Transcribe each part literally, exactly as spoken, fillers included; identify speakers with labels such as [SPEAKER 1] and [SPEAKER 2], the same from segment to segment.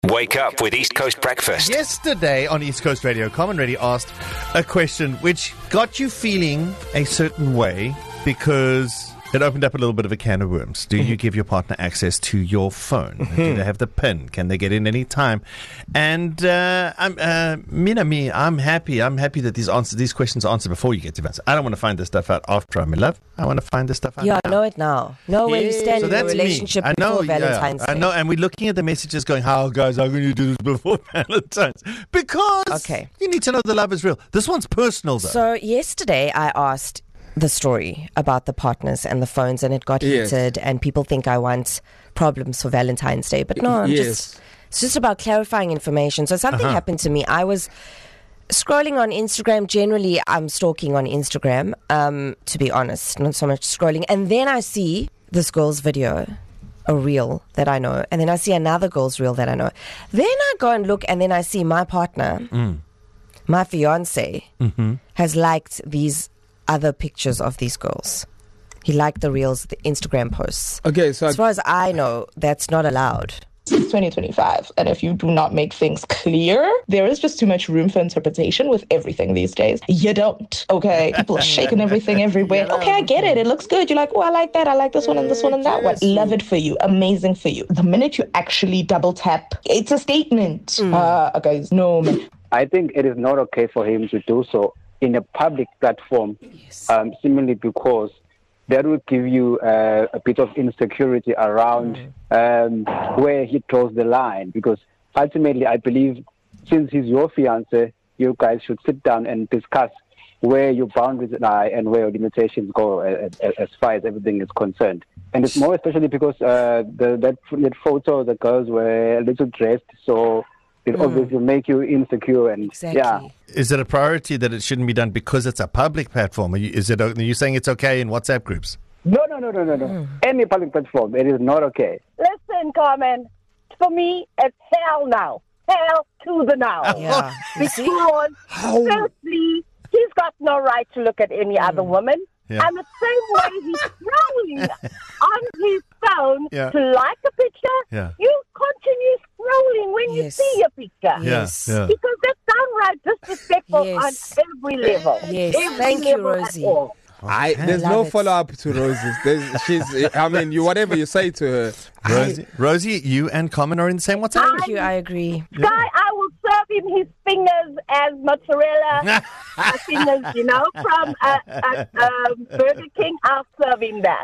[SPEAKER 1] Wake up with East Coast Breakfast.
[SPEAKER 2] Yesterday on East Coast Radio, Common Radio asked a question which got you feeling a certain way because it opened up a little bit of a can of worms. Do you give your partner access to your phone? Do they have the PIN? Can they get in any time? And uh, I'm, uh, Mina, me, I'm happy. I'm happy that these answers, these questions are answered before you get to answer. I don't want to find this stuff out after I'm in love. I want to find this stuff out
[SPEAKER 3] Yeah,
[SPEAKER 2] now.
[SPEAKER 3] I know it now. Know where you stand
[SPEAKER 2] So
[SPEAKER 3] in your
[SPEAKER 2] that's
[SPEAKER 3] relationship
[SPEAKER 2] me. I know,
[SPEAKER 3] before Valentine's
[SPEAKER 2] yeah,
[SPEAKER 3] Day.
[SPEAKER 2] I know, and we're looking at the messages going, how, guys, how can you do this before Valentine's? Because
[SPEAKER 3] Okay.
[SPEAKER 2] you need to know the love is real. This one's personal, though.
[SPEAKER 3] So yesterday I asked the story about the partners and the phones, and it got
[SPEAKER 4] Yes.
[SPEAKER 3] heated, and people think I want problems for Valentine's Day. But no, I'm
[SPEAKER 4] Yes.
[SPEAKER 3] just it's just about clarifying information. So something
[SPEAKER 2] Uh-huh.
[SPEAKER 3] happened to me. I was scrolling on Instagram. Generally, I'm stalking on Instagram, um, to be honest, not so much scrolling. And then I see this girl's video, a reel that I know, and then I see another girl's reel that I know. Then I go and look, and then I see my partner,
[SPEAKER 2] Mm.
[SPEAKER 3] my fiance,
[SPEAKER 2] Mm-hmm.
[SPEAKER 3] has liked these other pictures of these girls. He liked the reels, the Instagram posts.
[SPEAKER 4] Okay, so
[SPEAKER 3] As far as I know, that's not allowed.
[SPEAKER 5] It's twenty twenty-five, and if you do not make things clear, there is just too much room for interpretation with everything these days. You don't, okay? People are shaking everything everywhere. Okay, I get it. It looks good. You're like, oh, I like that. I like this one and this one and that one. Love it for you. Amazing for you. The minute you actually double tap, it's a statement. Uh, okay, no, man.
[SPEAKER 6] I think it is not okay for him to do so in a public platform, um, simply because that will give you uh, a bit of insecurity around um, where he draws the line. Because ultimately, I believe since he's your fiance, you guys should sit down and discuss where your boundaries lie and where your limitations go as, as far as everything is concerned. And it's more especially because uh, the, that, that photo, the girls were a little dressed, so it
[SPEAKER 3] Mm.
[SPEAKER 6] obviously make you insecure. And
[SPEAKER 3] Exactly.
[SPEAKER 6] yeah.
[SPEAKER 2] Is it a priority that it shouldn't be done because it's a public platform? Are you, is it? Are you saying it's okay in WhatsApp groups?
[SPEAKER 6] No, no, no, no, no, no. Any public platform, it is not okay.
[SPEAKER 7] Listen, Carmen, for me, it's hell now. Hell to the now.
[SPEAKER 3] Yeah. You see?
[SPEAKER 7] Because, firstly, he's got no right to look at any other woman.
[SPEAKER 2] Yeah.
[SPEAKER 7] And the same way he's scrolling on his phone
[SPEAKER 2] Yeah.
[SPEAKER 7] to like a picture,
[SPEAKER 2] Yeah.
[SPEAKER 7] you continue scrolling when
[SPEAKER 3] Yes.
[SPEAKER 7] you see a picture.
[SPEAKER 3] Yes.
[SPEAKER 2] Yeah.
[SPEAKER 7] Because that's downright disrespectful
[SPEAKER 3] Yes.
[SPEAKER 7] on every level.
[SPEAKER 3] Yes.
[SPEAKER 7] Every
[SPEAKER 3] Thank you,
[SPEAKER 7] level at
[SPEAKER 3] Rosie.
[SPEAKER 7] all.
[SPEAKER 4] I, there's
[SPEAKER 3] Love
[SPEAKER 4] no
[SPEAKER 3] it.
[SPEAKER 4] follow up to Roses. There's, she's, I mean, you whatever you say to her.
[SPEAKER 2] Rosie, Rosie, you and Common are in the same WhatsApp.
[SPEAKER 3] Thank you, I agree.
[SPEAKER 7] Guy, I will serve him his fingers as mozzarella uh, fingers, you know, from uh, uh, um, Burger King. I'll serve him that.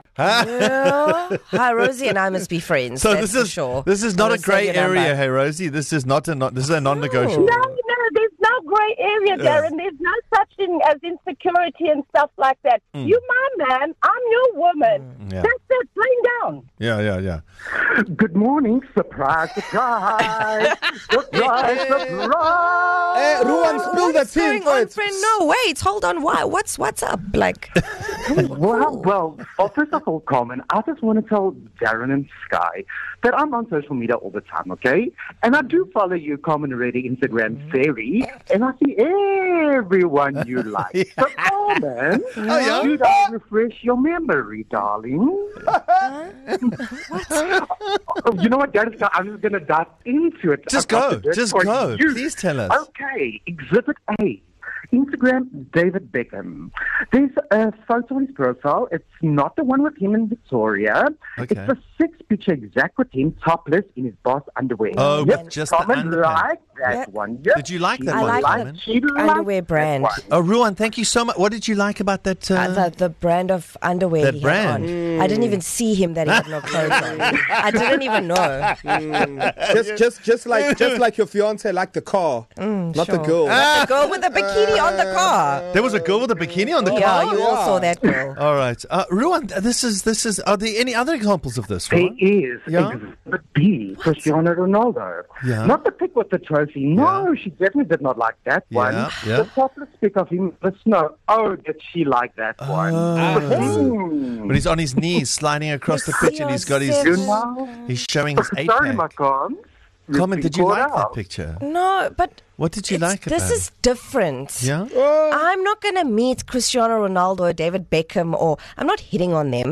[SPEAKER 3] Well, hi, Rosie and I must be friends.
[SPEAKER 2] So
[SPEAKER 3] that's
[SPEAKER 2] this is
[SPEAKER 3] for sure.
[SPEAKER 2] this is
[SPEAKER 3] I'm
[SPEAKER 2] not a
[SPEAKER 3] gonna save
[SPEAKER 2] grey
[SPEAKER 3] your number.
[SPEAKER 2] area, hey Rosie. This is not a not, this is a non-negotiable.
[SPEAKER 7] No, no, there's no grey area, Darren. There's no such thing as insecurity and stuff like that. You my man, I'm your woman.
[SPEAKER 2] yeah.
[SPEAKER 7] That's it, plain down.
[SPEAKER 2] Yeah, yeah, yeah.
[SPEAKER 8] Good morning, surprise, surprise, surprise, surprise.
[SPEAKER 4] Hey, Ruan, spill the
[SPEAKER 3] What's
[SPEAKER 4] tea
[SPEAKER 3] going on,
[SPEAKER 4] first.
[SPEAKER 3] friend? No, wait, hold on. Why? What's what's up? Like,
[SPEAKER 8] Well, well, well, first of all, Carmen, I just want to tell Darren and Sky that I'm on social media all the time, okay? And I do follow you, Carmen already, Instagram fairy, and I see everyone you like. So, Carmen,
[SPEAKER 2] Oh, yeah?
[SPEAKER 8] should I refresh your memory, darling? Oh, you know what, Darren, Sky, I'm just going to dive into it.
[SPEAKER 2] Just
[SPEAKER 8] I've got
[SPEAKER 2] go,
[SPEAKER 8] the dirt
[SPEAKER 2] just
[SPEAKER 8] for
[SPEAKER 2] go.
[SPEAKER 8] you.
[SPEAKER 2] Please tell us.
[SPEAKER 8] Okay, Exhibit A. Instagram, David Beckham. There's a photo on his profile. It's not the one with him and Victoria.
[SPEAKER 2] Okay.
[SPEAKER 8] It's a six picture exact with him topless in his boss underwear.
[SPEAKER 2] Oh,
[SPEAKER 8] yep,
[SPEAKER 2] but just the
[SPEAKER 8] Carmen
[SPEAKER 2] underpants.
[SPEAKER 8] liked that
[SPEAKER 3] Yeah.
[SPEAKER 8] one. Yep.
[SPEAKER 2] Did you like that
[SPEAKER 3] I
[SPEAKER 2] one,
[SPEAKER 3] like
[SPEAKER 2] Carmen?
[SPEAKER 3] that.
[SPEAKER 8] She liked
[SPEAKER 3] Underwear
[SPEAKER 8] that
[SPEAKER 3] brand.
[SPEAKER 8] one.
[SPEAKER 2] Oh, Ruan, thank you so much. What did you like about that? Uh,
[SPEAKER 3] uh, the, the brand of underwear
[SPEAKER 2] That
[SPEAKER 3] he
[SPEAKER 2] brand.
[SPEAKER 3] had on. I didn't even see him that he had no clothes on. I didn't even know.
[SPEAKER 4] Just, just, just like, just like your fiance liked the car, not the
[SPEAKER 3] sure.
[SPEAKER 4] girl.
[SPEAKER 3] The girl with the bikini on the car.
[SPEAKER 2] there was a girl with a bikini on the
[SPEAKER 3] Yeah,
[SPEAKER 2] car.
[SPEAKER 3] you all saw that girl.
[SPEAKER 2] All right, uh, Ruan. This is this is. Are there any other examples of this?
[SPEAKER 8] There
[SPEAKER 2] Ruan?
[SPEAKER 8] is
[SPEAKER 2] Yeah?
[SPEAKER 8] Exhibit B, Cristiano Ronaldo.
[SPEAKER 2] Yeah.
[SPEAKER 8] Not the pic with the trophy. No,
[SPEAKER 2] Yeah.
[SPEAKER 8] she definitely did not like that one.
[SPEAKER 2] Yeah, yeah.
[SPEAKER 8] The topless pic of him in the snow. Oh, did she like that one? Hmm.
[SPEAKER 2] But he's on his knees, sliding across the pitch, and he's got his.
[SPEAKER 8] You know?
[SPEAKER 2] He's showing his eight
[SPEAKER 8] Sorry, my
[SPEAKER 2] pack.
[SPEAKER 8] cons.
[SPEAKER 2] Carmen, did you like that
[SPEAKER 8] out.
[SPEAKER 2] picture?
[SPEAKER 3] No, but
[SPEAKER 2] What did you
[SPEAKER 3] it's-
[SPEAKER 2] like
[SPEAKER 3] this
[SPEAKER 2] about
[SPEAKER 3] is different.
[SPEAKER 2] Yeah.
[SPEAKER 3] I'm not going to meet Cristiano Ronaldo or David Beckham, or I'm not hitting on them.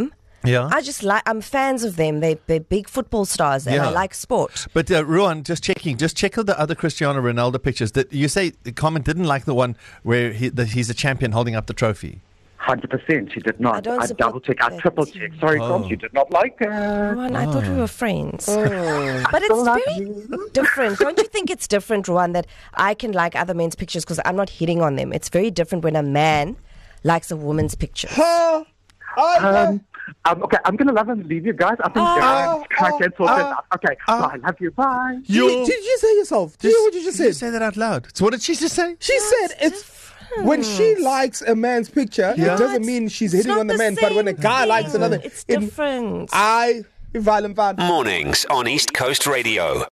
[SPEAKER 2] Yeah.
[SPEAKER 3] I just like, I'm fans of them. They, they're big football stars and
[SPEAKER 2] Yeah.
[SPEAKER 3] I like sport.
[SPEAKER 2] But uh, Ruan, just checking, just check out the other Cristiano Ronaldo pictures. That you say the comment didn't like the one where he, the, he's a champion holding up the trophy.
[SPEAKER 8] one hundred percent. She did
[SPEAKER 3] I
[SPEAKER 8] not.
[SPEAKER 3] don't
[SPEAKER 8] I,
[SPEAKER 3] support
[SPEAKER 8] double check. I
[SPEAKER 3] that.
[SPEAKER 8] triple check. Sorry,
[SPEAKER 2] Oh.
[SPEAKER 8] Tom. She did not like her.
[SPEAKER 3] Ruan, I thought we were friends.
[SPEAKER 8] Oh,
[SPEAKER 3] But
[SPEAKER 8] still
[SPEAKER 3] it's
[SPEAKER 8] love
[SPEAKER 3] very
[SPEAKER 8] you.
[SPEAKER 3] different. Don't you think it's different, Ruan, that I can like other men's pictures because I'm not hitting on them? It's very different when a man likes a woman's pictures.
[SPEAKER 4] Huh? I,
[SPEAKER 8] Um, um, okay, I'm going to love and leave you guys. I think
[SPEAKER 3] Oh,
[SPEAKER 8] Darren Sky
[SPEAKER 4] oh,
[SPEAKER 8] can sort
[SPEAKER 4] oh,
[SPEAKER 8] this out. Okay,
[SPEAKER 2] oh.
[SPEAKER 8] bye. Love you. Bye.
[SPEAKER 4] did, you, did you say yourself? Did you hear what you just
[SPEAKER 2] Did you
[SPEAKER 4] said?
[SPEAKER 2] say that out loud? So what did she just say?
[SPEAKER 4] She said it's when she likes a man's picture,
[SPEAKER 2] Yeah.
[SPEAKER 4] it doesn't
[SPEAKER 3] It's-
[SPEAKER 4] mean she's
[SPEAKER 3] it's
[SPEAKER 4] hitting
[SPEAKER 3] not
[SPEAKER 4] on the
[SPEAKER 3] the
[SPEAKER 4] man. But when a
[SPEAKER 3] same
[SPEAKER 4] guy likes
[SPEAKER 3] thing.
[SPEAKER 4] another,
[SPEAKER 3] It's
[SPEAKER 4] it-
[SPEAKER 3] different.
[SPEAKER 4] I violent bad.
[SPEAKER 1] Mornings on East Coast Radio.